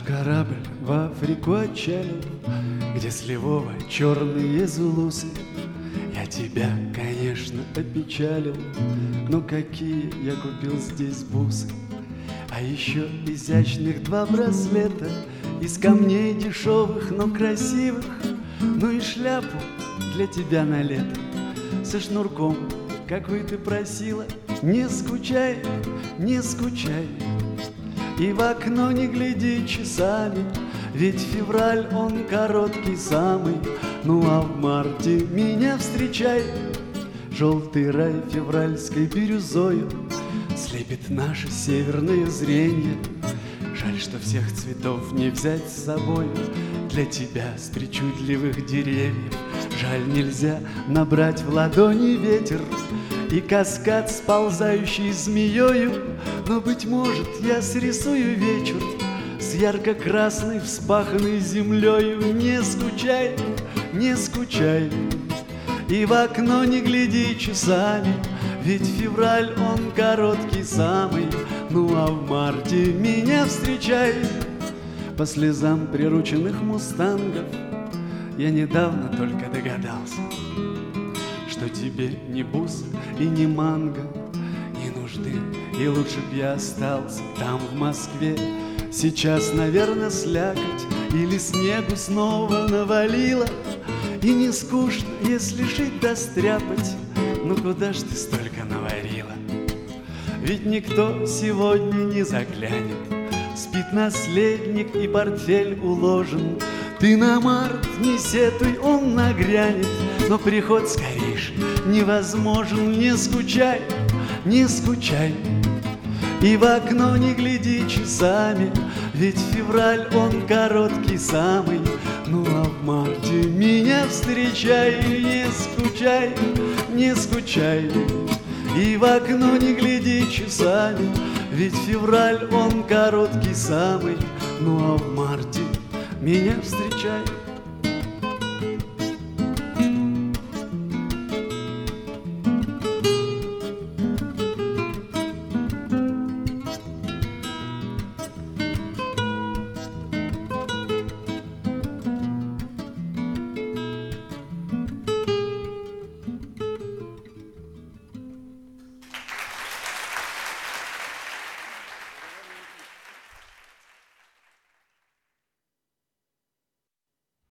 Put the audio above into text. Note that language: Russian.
корабль в Африку отчалил, где с Львова черные зулусы. Я тебя, конечно, опечалил, но какие я купил здесь бусы. А еще изящных 2 браслета из камней дешевых, но красивых. Ну и шляпу для тебя на лето со шнурком, какой ты просила. Не скучай, не скучай, и в окно не гляди часами, ведь февраль он короткий самый. Ну а в марте меня встречай. Желтый рай февральской бирюзою слепит наше северное зренье. Жаль, что всех цветов не взять с собою для тебя с причудливых деревьев. Жаль, нельзя набрать в ладони ветер и каскад, сползающий змеёю. Но, быть может, я срисую вечер с ярко-красной вспаханной землею. Не скучай, не скучай, и в окно не гляди часами, ведь февраль он короткий самый. Ну а в марте меня встречай. По слезам прирученных мустангов я недавно только догадался, что тебе ни бус и ни манго не нужны, и лучше б я остался там, в Москве. Сейчас, наверное, слякоть или снегу снова навалило, и не скучно, если шить да стряпать. Ну куда ж ты столько наварила? Ведь никто сегодня не заглянет, спит наследник и портфель уложен. Ты на март не сетуй, он нагрянет, но приход скорейший невозможен. Не скучай, не скучай, и в окно не гляди часами, ведь февраль он короткий самый. Ну а в марте меня встречай. Не скучай, не скучай, и в окно не гляди часами, ведь февраль он короткий самый. Ну а в марте меня встречай.